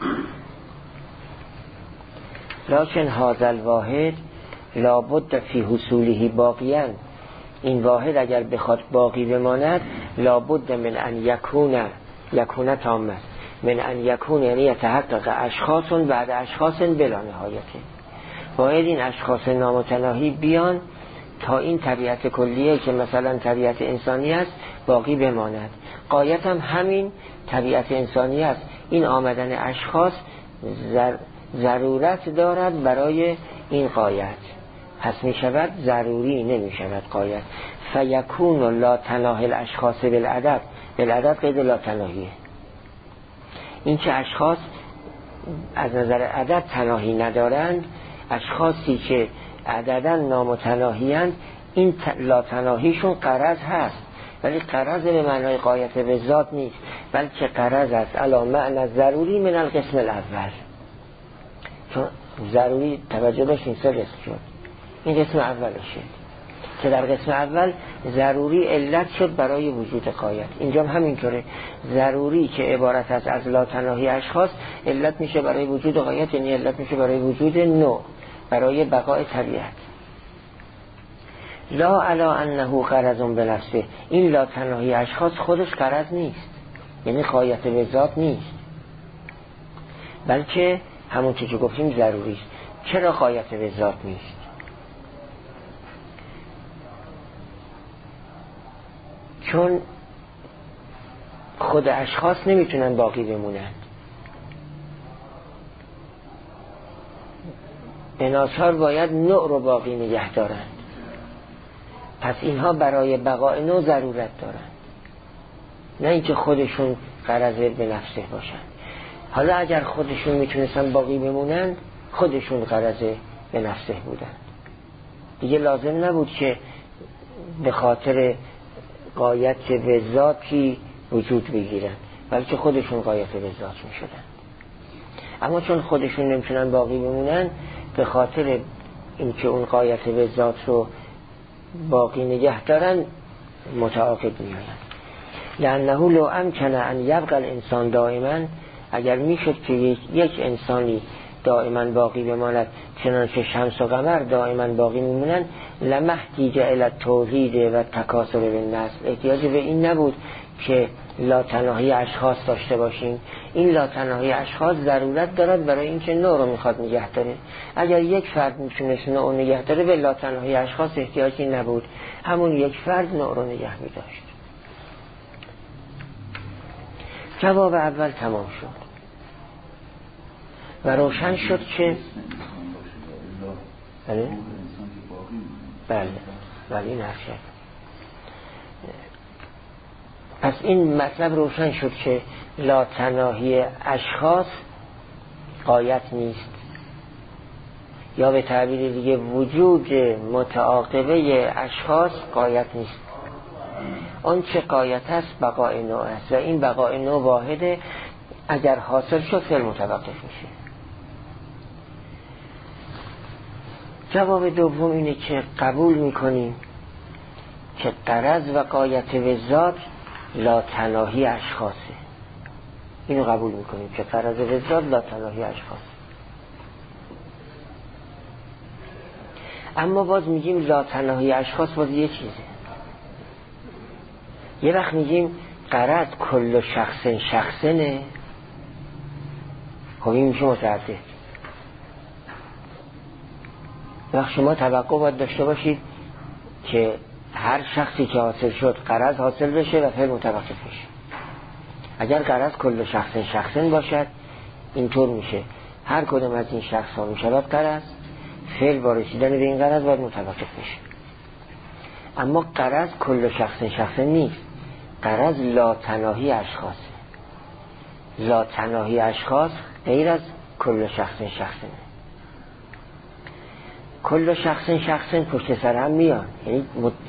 لکن هذا الواحد لابد فی حصوله باقیاً، این واحد اگر بخواد باقی بماند لابد من ان یکون تام است، من ان یکون یعنی یتحقق اشخاص بعد اشخاص بلا نهایته، باید این اشخاص نامتناهی بیان تا این طبیعت کلیه که مثلا طبیعت انسانی است باقی بماند. غایت هم همین طبیعت انسانی است. این آمدن اشخاص ضرورت دارد برای این غایت، پس می شود ضروری، نمی شود غایت. فیکون لا تناهی الاشخاص بالعدد، بالعدد قید لا تناهیه. این که اشخاص از نظر عدد تناهی ندارند، اشخاصی که عددن نامتناهیند، این لا تناهیشون غرض هست، ولی غرض به معنای غایت به ذات نیست، بلکه غرض است علی معنی ضروری من القسم الاول. چون ضروری توجه داشت این سه قسم شد، این قسم اولشه که در قسم اول ضروری علت شد برای وجود غایت. اینجا هم همینطوره، ضروری که عبارت است از لا تناهی اشخاص علت میشه برای وجود غایت، یعنی علت میشه برای وجود نوع، برای بقای طبیعت. لا علا انه غرض بنفسه، این لا تناهی اشخاص خودش غرض نیست، یعنی غایت به ذات نیست، بلکه همون که گفتیم ضروری است. چرا غایت به ذات نیست؟ چون خود اشخاص نمیتونن باقی بمونند، عناصر باید نوع رو باقی نگه دارند، پس اینها برای بقای نوع ضرورت دارند، نه اینکه خودشون غرض به نفسه باشند. حالا اگر خودشون میتونستن باقی بمونند خودشون غرض به نفسه بودن. دیگه لازم نبود که به خاطر غایت به ذاتی وجود بگیرن، بلکه خودشون غایت به ذات می شدن. اما چون خودشون نمیتونن باقی بمونن، به خاطر اینکه اون غایت به ذات رو باقی نگه دارن متعاقب می آیند. لأنه لو امکن ان یبقى الانسان دائما، اگر میشد که یک انسانی دائما باقی بماند چنانچه شمس و قمر دائما باقی میمونن، لمحتیج الی التوحید و تکاثر بالنسل، احتیاج به این نبود که لاتناهی اشخاص داشته باشیم. این لاتناهی اشخاص ضرورت دارد برای اینکه نوع رو میخواد نگه داره. اگر یک فرد میتونست نوع نگه داره، به لاتناهی اشخاص احتیاجی نبود، همون یک فرد نوع رو نگه میداشت. جواب اول تمام شد و روشن شد که بله این حرف شد. پس این مطلب روشن شد که لاتناهی اشخاص غایت نیست، یا به تعبیر دیگه وجود متعاقبه اشخاص غایت نیست. آن چه غایت است بقای نوع است و این بقای نوع واحده. اگر حاصل شد فعل متوقف میشه. جواب دوم اینه که قبول میکنیم که غرض و غایت به ذات لاتناهی اشخاصه. اینو قبول میکنیم که غرض به ذات لاتناهی اشخاص. اما باز میگیم لاتناهی اشخاص باز یه چیزه. یه وقت میگیم غرض کل شخصنه، خب این میشه متعدد. وقت شما توقع باید داشته باشید که هر شخصی که حاصل شد غرض حاصل بشه و فعل متوقف بشه. اگر غرض کل شخصن باشد، اینطور میشه هر کدام از این شخص ها میشود غرض، فعل با رسیدن به این غرض باید متوقف بشه. اما غرض کل شخصن نیست، غرض لاتناهی اشخاص. لاتناهی اشخاص غیر از کل شخصن. کل شخصن پشت سر هم میان، یعنی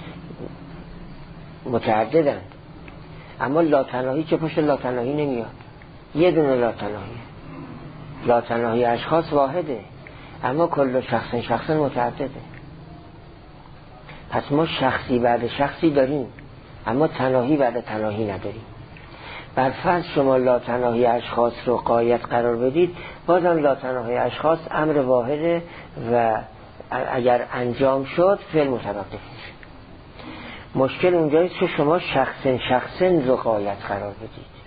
متعددن. اما لاتناهی که پشت لاتناهی نمیاد، یه دونه لاتناهی اشخاص واحده، اما کل شخصن متعدده. پس ما شخصی بعد شخصی داریم، اما تناهی بعد تناهی نداریم. بر فرض شما لاتناهی اشخاص رو غایت قرار بدید، بازم لاتناهی اشخاص امر واحده و اگر انجام شد فعل متوقف میشه. مشکل اونجاییست که شما شخصن رو غایت قرار بدید،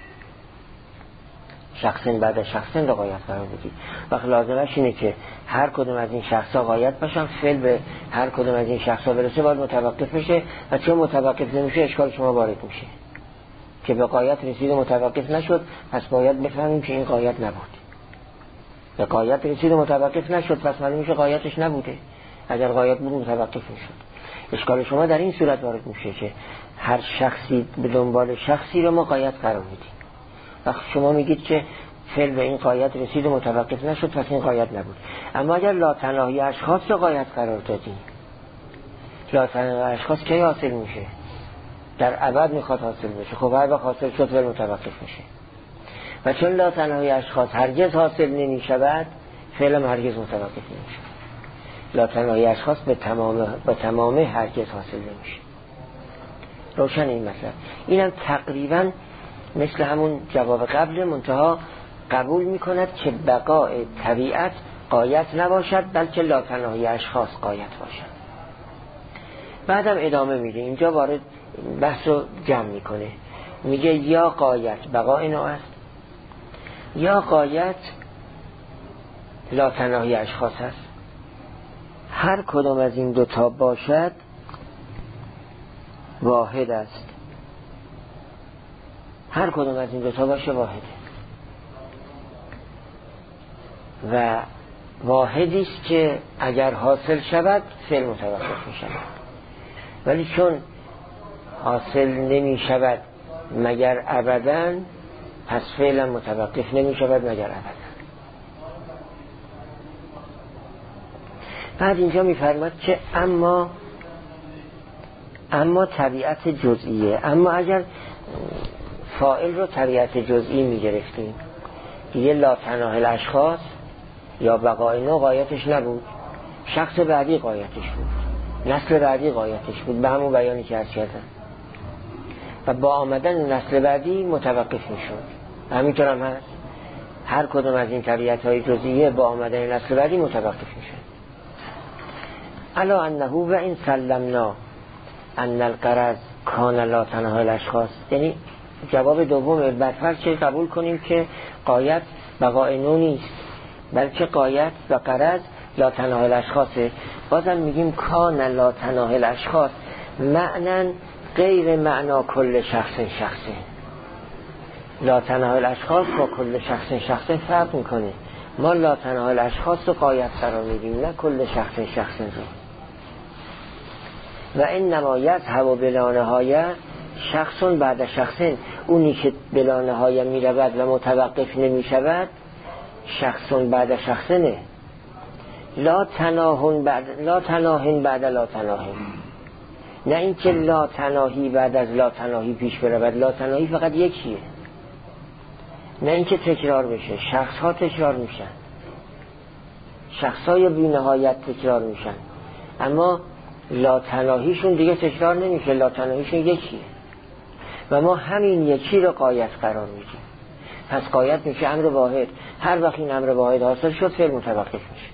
شخصن بعد شخصن رو غایت قرار بدید. وقت لازمش اینه که هر کدوم از این شخصا غایت باشن، فعل به هر کدوم از این شخصا برسه باید متوقف بشه و چون متوقف نمیشه اشکال شما وارد میشه که به غایت رسید متوقف نشد. پس باید بفهمیم که این غایت نبود. به غایت رسید متوقف نشد، پس معلوم میشه غایتش نبوده. اگر غایت بود متوقف میشد. اشکال شما در این صورت وارد میشه که هر شخصی به دنبال شخصی رو ما غایت قرار میدیم. وقتی شما میگید که فعل به این غایت رسید و متوقف نشد، پس این غایت نبود. اما اگر لاتناهی اشخاص رو غایت قرار دادیم، لاتناهی اشخاص کی حاصل میشه؟ در ابد میخواد حاصل بشه. خب هر وقت حاصل شد فعل متوقف میشه. و چون لاتناهی اشخاص هرگز حاصل نمیشود، فعل هم هرگز متوقف نمیشه. لاتناهی اشخاص به تمام هرگز حاصل نمیشه. روشن این مطلب. اینم تقریبا مثل همون جواب قبل، منتها قبول میکند که بقای طبیعت غایت نباشد، بلکه لاتناهی اشخاص غایت باشد. بعدم ادامه میده، اینجا وارد بحث رو جمع میکنه، میگه یا غایت بقای نوع است، یا غایت لاتناهی اشخاص است. هر کدام از این دوتا باشد واحد است. هر کدام از این دوتا باشه واحده و واحدی است که اگر حاصل شود فعل متوقف می شود، ولی چون حاصل نمی شود مگر ابداً، پس فعلا متوقف نمی شود مگر ابداً. بعد اینجا میفرماد که اما طبیعت جزئیه. اما اگر فاعل رو طبیعت جزئی میگرفتیم دیگه لا تناهی الاشخاص یا بقای نوع قایتش نبود، شخص بعدی قایتش بود، نسل بعدی قایتش بود، به همون بیانی که عرض کردم. و با آمدن نسل بعدی متوقف میشد. همینطور هم هست، هر کدوم از این طبیعت‌های جزئیه با آمدن نسل بعدی متوقف میشد. الا انه و این سلمنا ان الغرض کان لا تناهی الاشخاص، یعنی جواب دوم برفرض که قبول کنیم که غایت بقای نوع نیست بلکه غایت و غرض لا تناهی الاشخاصه. بازم میگیم کان لا تناهی الاشخاص معنی غیر معنا کل شخصه. لا تناهی الاشخاص با کل شخص فرق میکنه. ما لا تناهی الاشخاص رو غایت قرار میدیم، نه کل شخص رو. و انما یذهب بلا نهایه شخص بعد شخص، اونی که بلا نهایه میرود و متوقف نمیشود شخص بعد شخص نه. لا تناهی بعد لا تناهی، نه اینکه لا تناهی بعد از لا تناهی پیش برود. لا تناهی فقط یکیه، نه اینکه تکرار بشه. شخص ها تکرار میشن، شخص های بی نهایت تکرار میشن، اما لا تناهیشون دیگه تکرار نمیشه. لا تناهیشون یکیه و ما همین یکی رو غایت قرار میدیم. پس غایت میشه امر واحد. هر وقت این امر واحد حاصل شد فعل متوقف میشه.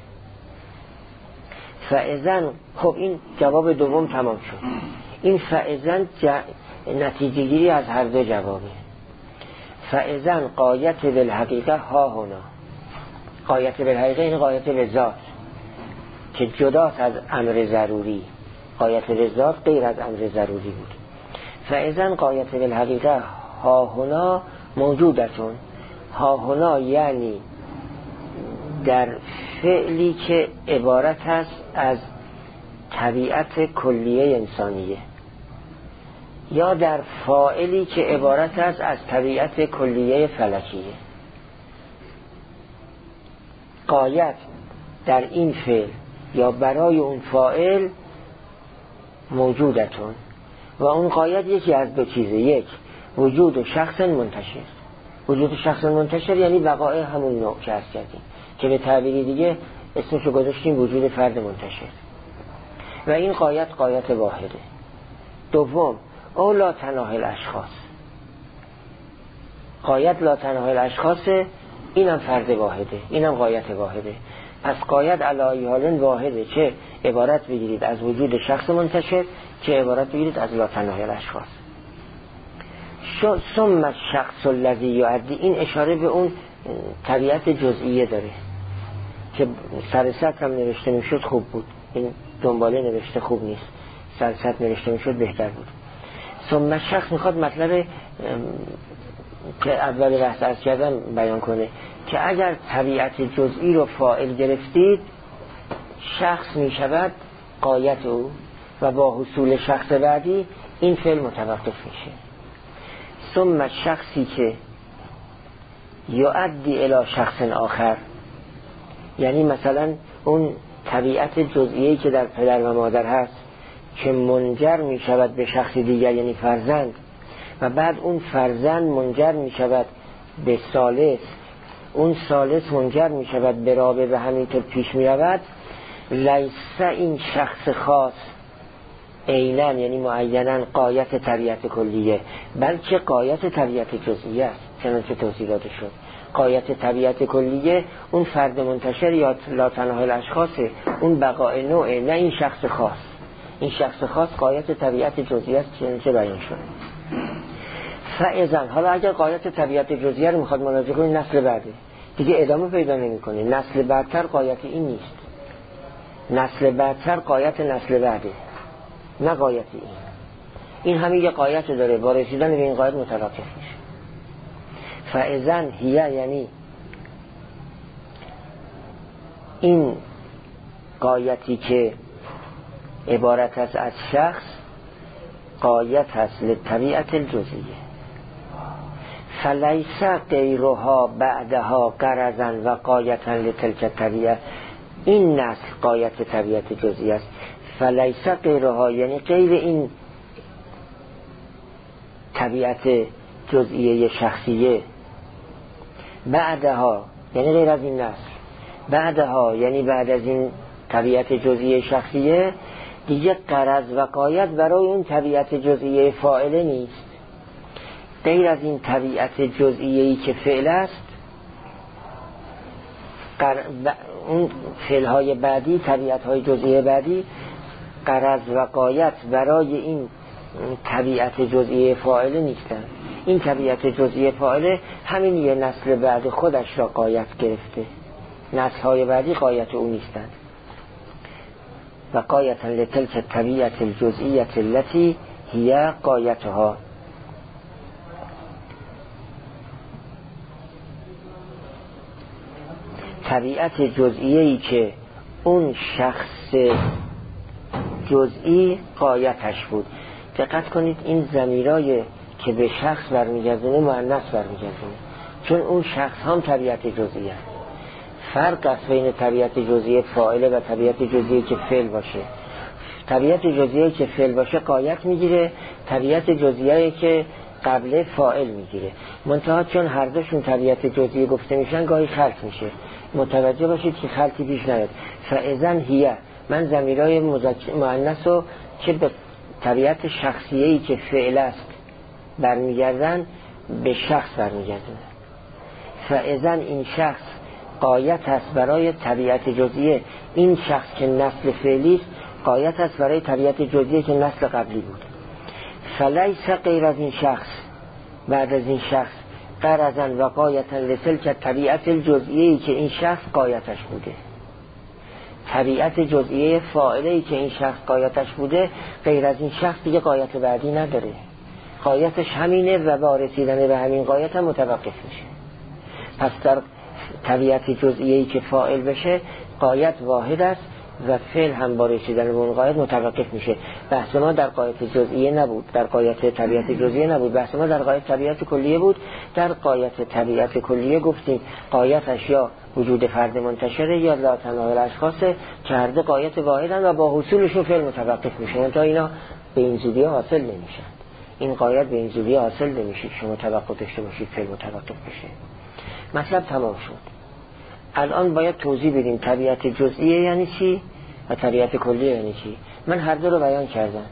فاذن، خب این جواب دوم تمام شد. این فاذن نتیجه گیری از هر دو جوابه. فاذن غایت بالحقیقه ها هنا، غایت بالحقیقه این غایت به ذات که جداست از امر ضروری. غایت به ذات غیر از امر ضروری بود. فاذن غایت بالحقیقه ها هنا موجودتون. ها هنا یعنی در فعلی که عبارت است از طبیعت کلیه انسانیه، یا در فاعلی که عبارت است از طبیعت کلیه فلکیه. غایت در این فعل یا برای اون فاعل موجودتون، و اون غایت یکی از دو چیزه. یک، وجود شخص منتشر. وجود شخص منتشر یعنی بقای همون نوع که عرض کردیم، که به تعبیری دیگه اسمشو گذاشتیم وجود فرد منتشر، و این غایت واحده. دوم، او لا تناهی الاشخاص، غایت لا تناهی الاشخاص، اینم فرد واحده، اینم غایت واحده. پس غایت علی حال واحده، چه عبارت بگیرید از وجود شخص منتشر، چه عبارت بگیرید از لا تناهی الاشخاص. ثم الشخص الذی یؤدی، این اشاره به اون طبیعت جزئیه داره که سر سطر هم نوشته میشد خوب بود. این دنباله نوشته خوب نیست، سر سطر نوشته میشد بهتر بود. ثم شخص میخواد مطلب که اول بحث عرض کردم بیان کنه که اگر طبیعت جزئی رو فاعل گرفتید شخص میشود غایت او، و با حصول شخص بعدی این فعل متوقف میشه. ثم شخصی که یؤدی الی شخص آخر، یعنی مثلا اون طبیعت جزئیه‌ای که در پدر و مادر هست که منجر می شود به شخص دیگر، یعنی فرزند، و بعد اون فرزند منجر می شود به ثالث، اون ثالث منجر می شود به رابع و همینطور پیش می رود. لیس این شخص خاص عیناً، یعنی معیناً غایت طبیعت کلیه، بلکه غایت طبیعت جزئیه است. چنانچه توضیح داده شد، غایت طبیعت کلیه اون فرد منتشر یا لا تناهی الاشخاصه، اون بقای نوعه، نه این شخص خاص. این شخص خاص غایت طبیعت جزئیه است، چنانچه بیان شد. فاذن، حالا اگر غایت طبیعت جزئیه رو میخواد ملاحظه کنید، نسل بعده دیگه ادامه پیدا نمیکنه. نسل بعدتر غایت این نیست، نسل بعدتر غایت نسل بعده، نه غایت این همین یه غایت داره، با رسیدن به این غایت متوقف میشه. فاذن هیه، یعنی این غایتی که عبارت است از شخص غایت هست لطبیعت الجزئیه. فلیس غیرها بعدها غرضا و غایتا لتلک الطبیعه، این نسل غایت طبیعت جزئی است. فلیس غیرها، یعنی غیر این طبیعت جزئیه شخصیه، بعدها یعنی غیر از این نسل، بعدها یعنی بعد از این طبیعت جزئیه شخصیه دیگه غرض و غایت برای اون طبیعت جزئیه فاعله نیست. غیر از این طبیعت جزئیه‌ای که فعل است، اون فعل‌های بعدی، طبیعت‌های جزئیه بعدی، غرض و غایت برای این طبیعت جزئیه فاعله نیستند. این طبیعت جزئیه فاعله همین یه نسل بعد خودش را غایت گرفته، نسل‌های بعدی غایت او نیستند. و غایتا لتلک طبیعت الجزئیه التي هي غایتها. طبیعت جزئیه‌ای که اون شخص جزئی غایتش بود. دقت کنید این ضمیرای که به شخص برمیگردونه مؤنث برمیگردونه، چون اون شخص هم طبیعت جزئی است. فرق است بین طبیعت جزئی فاعله و طبیعت جزئی که فعل باشه. طبیعت جزئی که فعل باشه غایت میگیره، طبیعت جزئی که قبل فاعل میگیره. منتها چون هر دوشون طبیعت جزئی گفته میشن گاهی خلط میشه. متوجه باشید که خلطی پیش نیاد. فاذن هیه، من ضمیرای مؤنث رو که به طبیعت شخصیه‌ای که فعل است برمیگردن به شخص برمیگردن. فاذن این شخص غایت است برای طبیعت جزئیه. این شخص که نسل فعلی است غایت است برای طبیعت جزئیه که نسل قبلی بود. فلیس غیر از این شخص، بعد از این شخص غرضاً و غایتاً لتلک طبیعت الجزئیه‌ای که این شخص غایتش بوده. طبیعت جزئیه فاعله‌ای که این شخص غایتش بوده غیر از این شخص دیگه غایت بعدی نداره. غایتش همینه و با رسیدن به همین غایت هم متوقف میشه. پس در طبیعت جزئیه‌ای که فاعل بشه غایت واحد است و فعل هم با رسیدن به اون غایت متوقف میشه. بحث ما در غایت جزئیه نبود، در غایت طبیعت جزئیه نبود، بحث ما در غایت طبیعت کلیه بود. در غایت طبیعت کلیه گفتیم غایتش یا وجود فرد منتشره یا لا تناول اشخاص که هر دو غایت واحدن و با حصولشون فعل متوقف میشه. تا اینا به این زودی حاصل نمیشن. این غایت به این زودی حاصل نمیشه شما توقع داشته باشید فعل متوقف بشه. مطلب تمام شد. الان باید توضیح بدیم طبیعت جزئیه یعنی چی و طبیعت کلیه یعنی چی. من هر دو رو بیان کردم،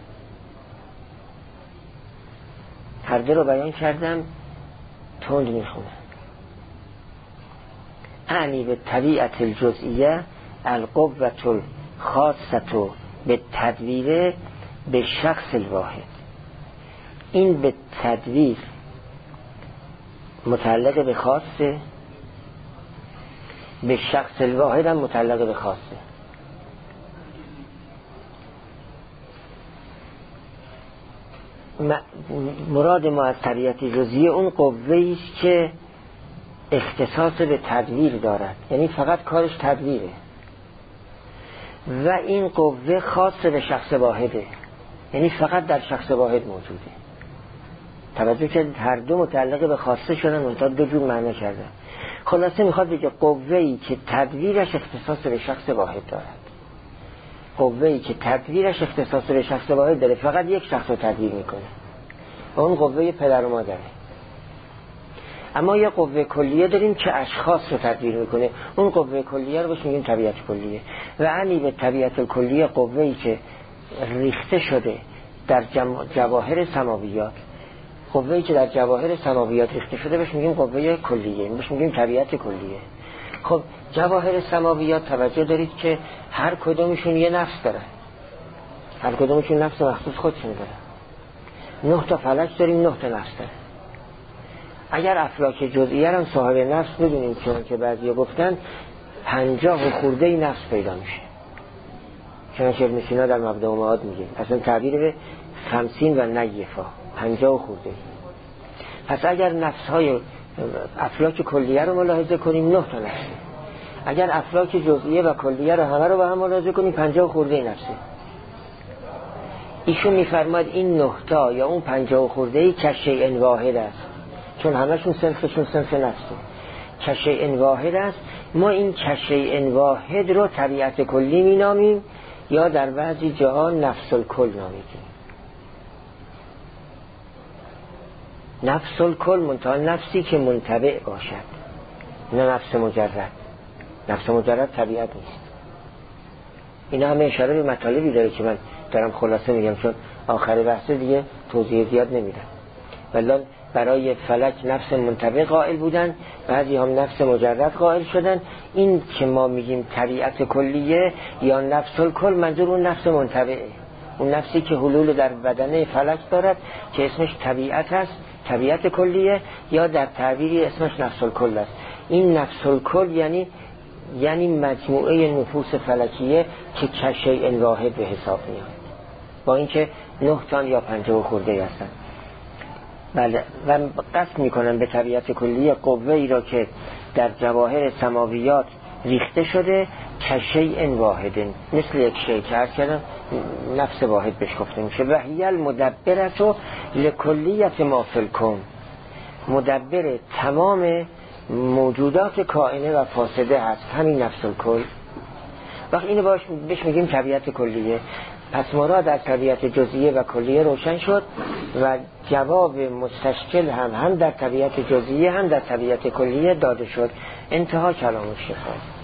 هر دو رو بیان کردم، تند میخونم. اعنی به طبیعت الجزئیه القوة الخاصة به تدویر به شخص الواحد. این به تدویر متعلق به خاصه، به شخص الواحد هم متعلق به خاصه. مراد ما از طبیعت جزئیه اون قوه‌ای است که اختصاص به تدویر دارد، یعنی فقط کارش تدویره و این قوه خاص به شخص واحده، یعنی فقط در شخص واحد موجوده. توجه که هر دو متعلق به خاصه شدن و تا دو جور معنی کردن. خلاصه میخواد بگه قوه‌ای که تدویرش اختصاص به شخص واحد دارد، قوه‌ای که تدویرش اختصاص به شخص واحد داره، فقط یک شخص رو تدویر میکنه و اون قوه پدر و مادره. اما یه قوه کلیه داریم که اشخاص رو تدویر میکنه، اون قوه کلیه رو بهش میگیم طبیعت کلیه. و عنی به طبیعت کلیه قوه‌ای که ریخته شده در جواهر سماویات، قوه‌ای که در جواهر سماویات ریخته شده بهش میگیم قوه کلیه، بهش میگیم طبیعت کلیه. خب جواهر سماویات توجه دارید که هر کدومشون یه نفس دارن، هر کدومشون نفس مخصوص خودشون دارن. 9 تا فلک داریم، 9 تا نفس دارن. اگر افلاک جزئیه هم صاحب نفس بدونیم که بعضیا گفتن 50 و خورده نفس پیدا میشه. چنانچه ابن سینا در مبدأ و معاد میگه اصلا تعبیر به 50 و نیفا 50 و خورده. پس اگر نفس‌های افلاک کلیه رو ملاحظه کنیم 9 تا نفسه، اگر افلاک جزئیه و کلیه رو همه رو با هم ملاحظه کنیم 50 و خورده نفسه. ایشون میفرماید این 9 تا یا اون 50 و خورده کشیء واحد است، چون همشون صنفشون صنف نفسه. کشیء واحد است، ما این کشیء واحد رو طبیعت کلی می نامیم یا در بعضی جاها نفس الکل نامیدیم. نفس الکل منتها نفسی که منطبع باشد، نه نفس مجرد. نفس مجرد طبیعت نیست. اینا همه اشاره به مطالبی داره که من دارم خلاصه میگم، چون آخر بحث دیگه توضیح زیاد نمیدم. ولی برای فلک نفس منطبع قائل بودن، بعضی هم نفس مجرد قائل شدن. این که ما میگیم طبیعت کلیه یا نفس الکل، منظور اون نفس منطبعه، اون نفسی که حلول در بدن فلک دارد که اسمش طبیعت است، طبیعت کلیه، یا در تعبیری اسمش نفس الکل است. این نفس الکل یعنی مجموعه نفوس فلکیه که کشیء واحد به حساب میاد، با اینکه 9 تا یا 50 خورده هستن. بله، و قصد میکنن به طبیعت کلیه قوه ای را که در جواهر سماویات ریخته شده، کشیء واحد، مثل یک شیء که هر کردن نفس واحد بهش گفته میشه. و هی المدبرة لکلیت ما فی الکون، مدبر تمام موجودات کائنه و فاسده هست، همین نفس الکل. وقتی اینو بهش میگیم طبیعت کلیه، پس مراد از طبیعت جزئیه و کلیه روشن شد و جواب مستشکل هم در طبیعت جزئیه هم در طبیعت کلیه داده شد. انتها کلام الشیخ.